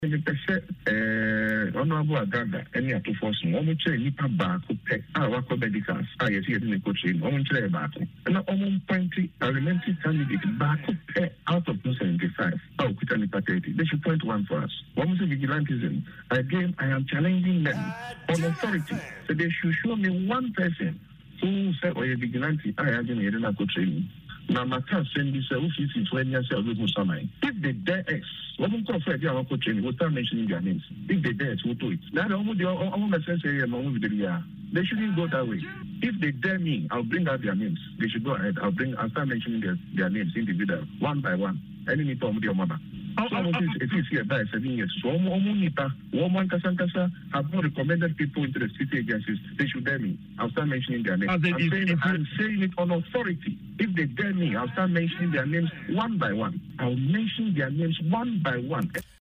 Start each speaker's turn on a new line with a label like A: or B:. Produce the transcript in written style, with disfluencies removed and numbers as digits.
A: Honorable Agaga, any at force, one nipa back, our medicals, I see it in the coaching, one back, and almost 20 elementary candidates back out of 275. Oh, they should point one for us. One vigilantism. Again, I am challenging them on authority. So they should show me one person who said, oh, you're vigilante, I am going to go training. Now, my can't send this office 20 years old. If they dare X, what will confess their training without mentioning their names? If they dare, we'll do it. Now, they shouldn't go that way. If they dare me, I'll bring out their names. They should go ahead. I'll start mentioning their names individually, one by one. Any problem with your mother. It is here by 7 years. So, woman have not recommended people into the city agencies. They should dare me. I'll start mentioning their names. I'm saying it on authority. If they dare me, I'll start mentioning their names one by one. I'll mention their names one by one.